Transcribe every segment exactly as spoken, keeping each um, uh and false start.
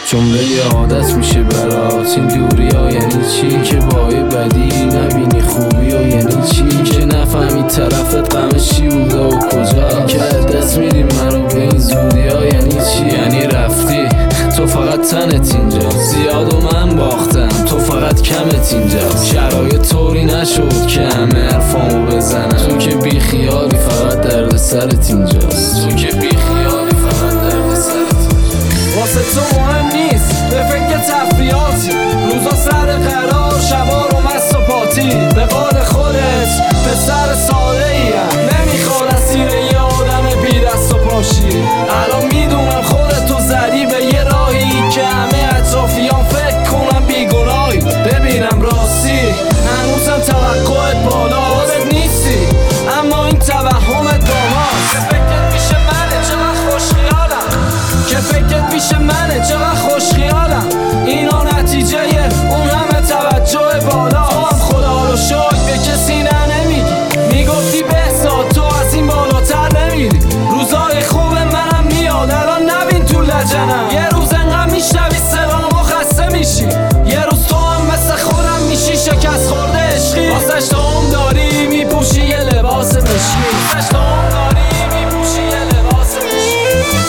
جمله یه عادت میشه برات این دوری ها یعنی چی؟ که با یه بدی نبینی خوبی ها یعنی چی؟ که نفهمی طرفت غمش چی بوده و کجا؟ که دست میدی منو به این زودی ها یعنی چی؟ یعنی رفتی تو فقط تنت اینجا، زیاد و من باختم تو فقط کمت اینجا. شرایط طوری نشد که همه حرفامو بزنم، تو که بی خیالی فقط درد سرت اینجاست، تو که بی خیالی فقط درد سرت اینجاست. واسه تو مهم نیست به فکر تفریاتی، روزا سر قرار شبا رو مست و پاتی. به قول خودت پسر ساده ایم، نمیخواد اسیر یه آدم بی دست و پاشی. الان میدونم خودتو زدی به یه راهی که همه اطرافیان فکر کنم بیگناهی. ببینم راستی هنوزم توقعت بالا، خودت نیستی اما این توهمت با ماست. که فکرت پیش منه چقدر خوش خیالم، که فکرت پیش منه چقدر خوش خیالم. اینا نتیجه اون همه توجه بالا. تو هم خدا رو شکر به کسی نه نمیگی، میگفتی بهزاد تو از این بالاتر نمیری. روزای خوب منم میاد الان نبین تو لجنم، یه روز انقدر میشنوی صدامو خسته میشی، یه روز تو هم مثل خودم میشی شکست خورده عشقی. واسش تو هم داری میپوشی یه لباس مشکی، واسش تو هم داری میپوشی یه لباس مشکی.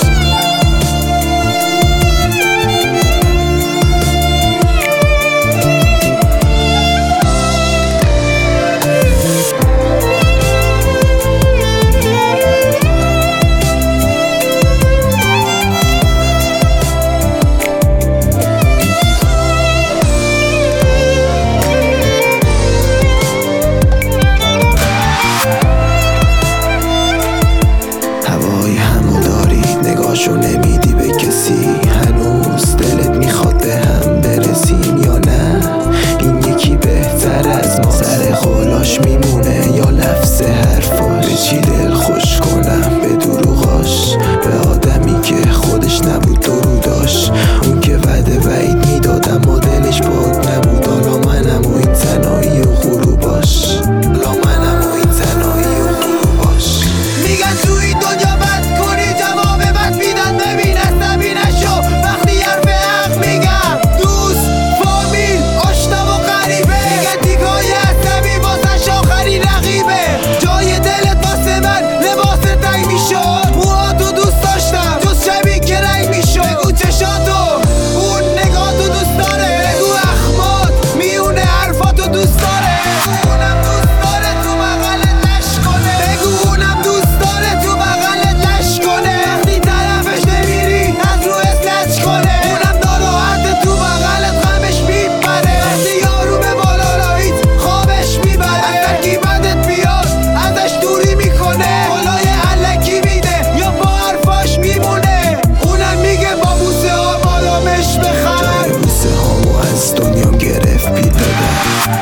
نگاهشو نمیدی به کسی، هنوز دلت میخواد به هم برسیم یا نه؟ این یکی بهتر از ما، سر قولاش میمونه یا لفظ حرفاش؟ به چی دل خوش کنم؟ به دروغاش، به آدمی که خودش نبود دروداش. اون که وعده وعید میداد اما دلش پاک نبود. حالا منم و این تنهایی و غروباش، حالا منم و این تنهایی و غروباش. میگن تو این دنیا بد کنی جواب بد میدن، ببین از نبینشو وقتی حرف حق میگم. دوست، فامیل، آشنا و غریبه، میگن دیگای عصبی واسش آخرین رقیبه. جای دلت واسه من لباس تنگ میشد، موهاتو دوست داشتم جز شبی که رنگ میشد. بگو چشاتو اون نگاهتو دوست داره، بگو اخمات میونه حرفاتو دوست داره. اونم دوست داره تو بغلت لش کنه، بگو اونم دوست داره تو بغلت لش کنه. وقتی طرفش نمیری از رو اسلچ کنه، اونم ناراحت تو بغلت غمش میپره. وقتی یارو به بالا رایید خوابش میبره، از ترکیبتت بیاد ازش دوری میکنه. بالای علکی میده یا با حرفاش میمونه، اونم میگه با بوسه ها بالامش بخر. جای بوسه هامو از دنیام گرفت بی پدر.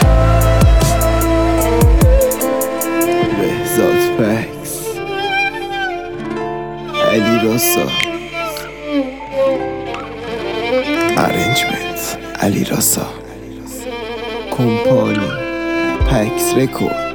بهزاد پکس، علیرضا، ارنجمنت علیرضا، کمپانی، پکس رکورد.